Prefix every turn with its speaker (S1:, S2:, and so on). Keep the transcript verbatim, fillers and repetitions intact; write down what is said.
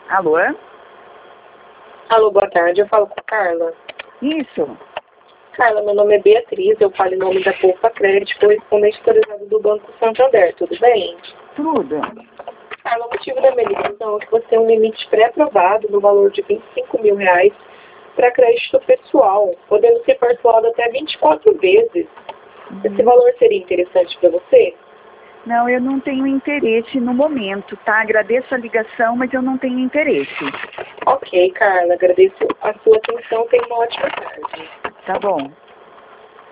S1: Alô?
S2: Alô, boa tarde. Eu falo com a Carla.
S1: Isso.
S2: Carla, meu nome é Beatriz. Eu falo em nome da Poupa Crédito, correspondente autorizado do Banco Santander. Tudo bem?
S1: Tudo.
S2: Carla, o motivo da minha ligação é que você tem um limite pré-aprovado no valor de vinte e cinco mil reais para crédito pessoal, podendo ser parcelado até vinte e quatro vezes. Uhum. Esse valor seria interessante para você?
S1: Não, eu não tenho interesse no momento, tá? Agradeço a ligação, mas eu não tenho interesse.
S2: Ok, Carla. Agradeço a sua atenção. Tenha uma ótima tarde.
S1: Tá bom.